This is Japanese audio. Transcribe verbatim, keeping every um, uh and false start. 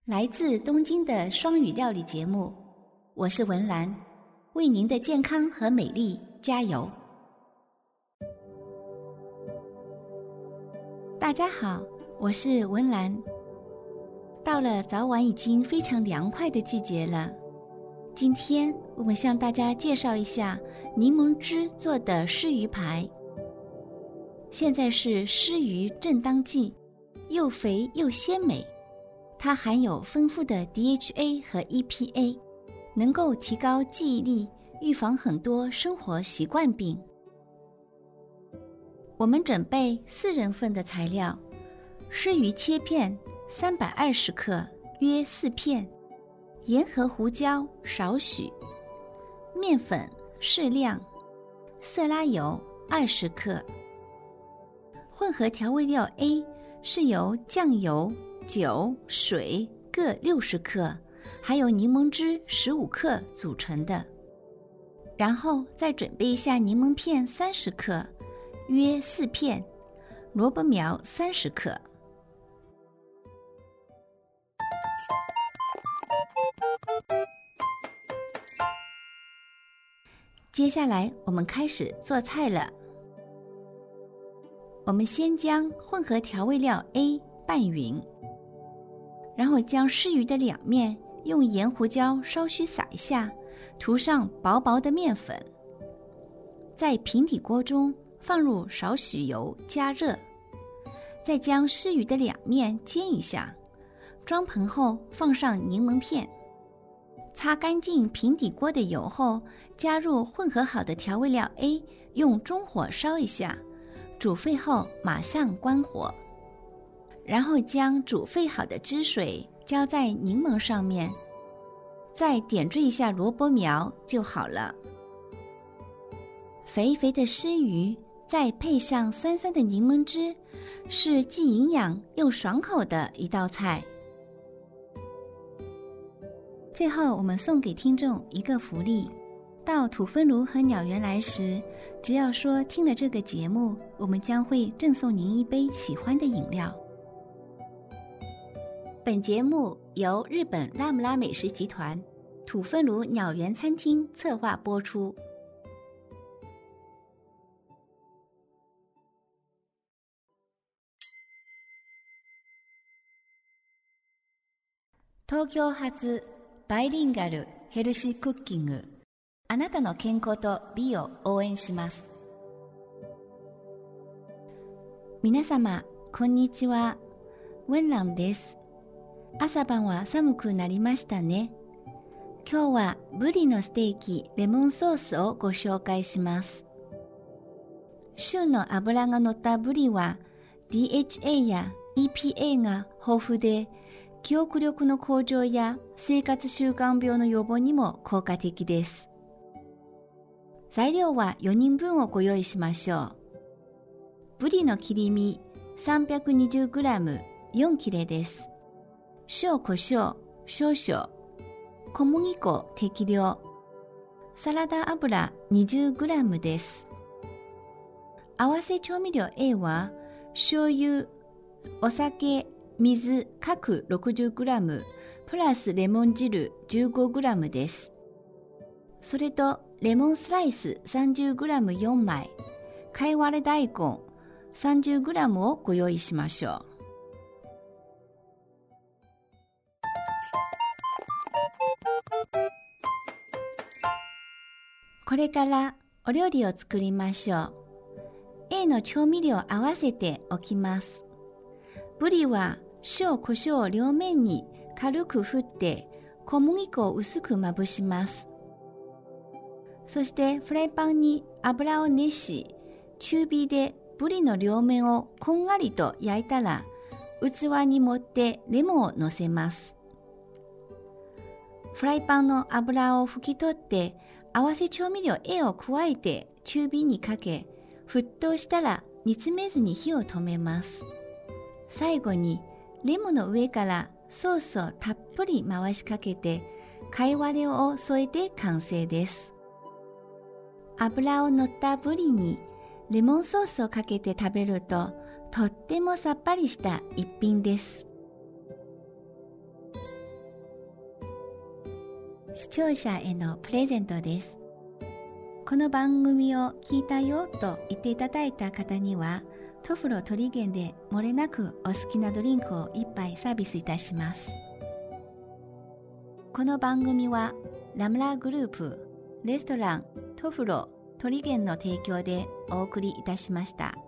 来自东京的双语料理节目，我是文兰，为您的健康和美丽加油。大家好，我是文兰。到了早晚已经非常凉快的季节了，今天我们向大家介绍一下柠檬汁做的湿鱼排。现在是湿鱼正当季，又肥又鲜美，它含有丰富的 D H A 和 E P A， 能够提高记忆力，预防很多生活习惯病。我们准备四人份的材料：湿鱼切片三百二十克，约四片；盐和胡椒少许；面粉适量；色拉油二十克。混合调味料 A 是由酱油、酒、水各六十克，还有柠檬汁十五克组成的。然后再准备一下柠檬片三十克，约四片；萝卜苗三十克。接下来我们开始做菜了。我们先将混合调味料 A 拌匀，然后将湿鱼的两面用盐胡椒稍许撒一下，涂上薄薄的面粉。在平底锅中放入少许油加热，再将湿鱼的两面煎一下，装盆后放上柠檬片。擦干净平底锅的油后，加入混合好的调味料 A， 用中火烧一下，煮沸后马上关火，然后将煮沸好的汁水浇在柠檬上面，再点缀一下萝卜苗就好了。肥肥的湿鱼再配上酸酸的柠檬汁，是既营养又爽口的一道菜。最后我们送给听众一个福利，到土芬炉和鸟园来时，只要说听了这个节目，我们将会赠送您一杯喜欢的饮料。本节目由日本拉姆拉美食集团土芬炉鸟园餐厅策划播出。東京発バイリンガルヘルシークッキング、あなたの健康と美を応援します。皆様こんにちは、ウェンランです。朝晩は寒くなりましたね。今日はブリのステーキレモンソースをご紹介します。旬の脂が乗ったブリは ディーエイチエー や イーピーエー が豊富で、記憶力の向上や生活習慣病の予防にも効果的です。材料はよにんぶんをご用意しましょう。ブリの切り身 さんびゃくにじゅうグラム よん切れです。塩コショウ少々、小麦粉適量、サラダ油 にじゅうグラム です。合わせ調味料 A は醤油、お酒、水各 ろくじゅうグラム プラスレモン汁 じゅうごグラム です。それとレモンスライス さんじゅうグラムよんまい、かいわれ大根 さんじゅうグラム をご用意しましょう。これからお料理を作りましょう。A の調味料を合わせておきます。ブリは塩コショウを両面に軽く振って小麦粉を薄くまぶします。そしてフライパンに油を熱し、中火でブリの両面をこんがりと焼いたら、器に盛ってレモンをのせます。フライパンの油を拭き取って合わせ調味料 A を加えて中火にかけ、沸騰したら煮詰めずに火を止めます。最後にレモンの上からソースをたっぷり回しかけて、かいわれを添えて完成です。油を乗ったブリにレモンソースをかけて食べると、とってもさっぱりした一品です。 視聴者へのプレゼントです。この番組を聞いたよと言っていただいた方には、トフロトリゲンで漏れなくお好きなドリンクを一杯サービスいたします。この番組はラムラグループ、レストラントフロトリゲンの提供でお送りいたしました。